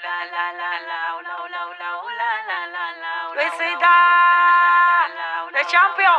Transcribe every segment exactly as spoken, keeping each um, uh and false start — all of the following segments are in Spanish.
Luisita, The Champion.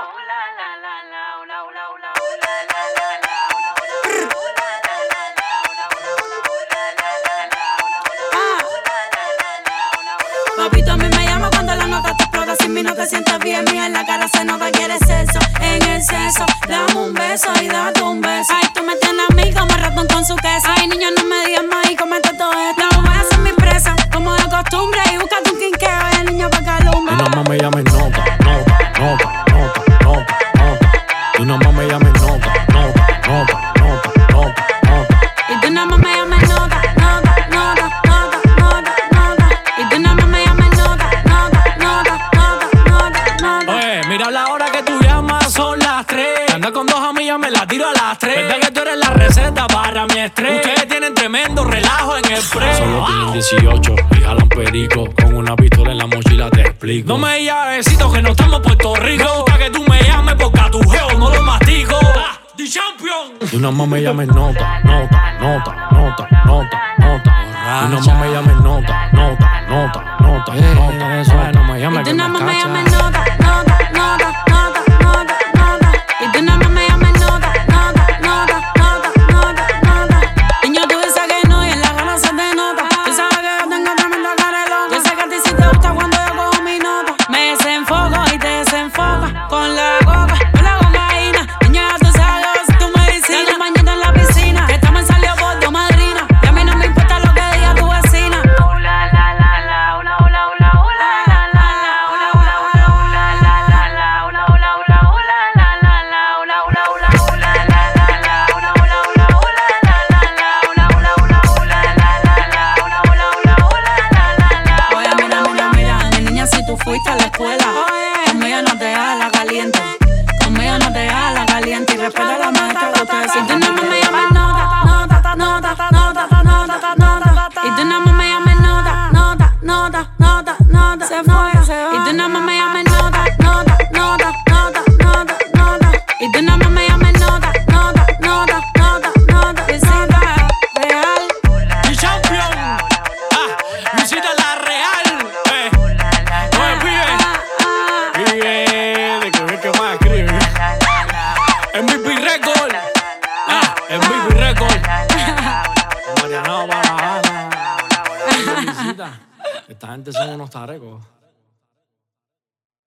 Papito, a mí me llama cuando la nota te explota. Sin mí no te sientes bien, mía en la cara se nota que eres sexo. En el sexo, dame un beso y date un beso. Ay, tú me tienes a mí como ratón con su queso. Ay, niña, no me digas más y comete todo esto. No voy a hacer mi presa, como de costumbre. Y búscate un quinqueo, el niño pa' calumbre. Y nada más me llamen nota, nota, nota, nota, nota, nota. Y nada más me llamen nota, nota, nota, nota, nota, nota. Y tú nada más me llames nota, nota, nota, nota, nota, nota. Y tú nada más me llames nota, nota, nota, nota, nota, nota. Oye, mira la hora que tú llamas, son las tres. Anda con dos amigas, me la tiro a las tres. Verdad que tú eres la receta para mi estrés. Ustedes tienen tremendo relajo en el pre. Solo tienen dieciocho y jalan perico. Con una pistola en la mochila te explico. No me llavecito que no estamos en Puerto Rico. Me gusta que tú me llames porque a tu geo no lo mastico. Ah, The Champion. Y nada más me llames nota, nota, nota, nota, nota, nota. Y nada más me llames nota, nota, nota, nota, nota. Eso es, no me llames Y que tú nada me más me cacha. llames nota, nota, nota, nota, nota, nota. Y tú nada más me llames nota, nota, nota, nota, nota, nota. Niño, tú dices que no y en la gana se te nota. Tú sabes que yo tengo tremenda carelona. Yo sé que a ti sí te gusta cuando yo cojo mi nota. Me desenfoco y te desenfoca con la coca, con la cocaína. Niña, ya tú sabes, si tú me dices dale un bañito en la piscina. Que estamos en salió por tu madrina. Y a mí no me importa lo que diga tu vecina. Oye, mira, mira, mira, mi niña, si tú fuiste a la escuela, conmigo no te hagas la caliente. Conmigo no te hagas la caliente y respeta a la maestra que ustedes son. Y tú nada más me llames nota, nota, nota, nota, nota, nota. Y tú nada más me llames nota, nota, nota, nota, nota. Se fue, se va. Y tú nada más me llames nota, nota, nota, nota, nota, nota. Y tú nada más me llames nota, nota, nota, nota, nota. Luisita, real. The Champion. Ah, Luisita la real. Eh. Oye, pibe. Pibe, de que ve que más escribe. M V P Record. Ah, M V P Record. Mariano Barahona. Luisita, esta gente son unos tarecos.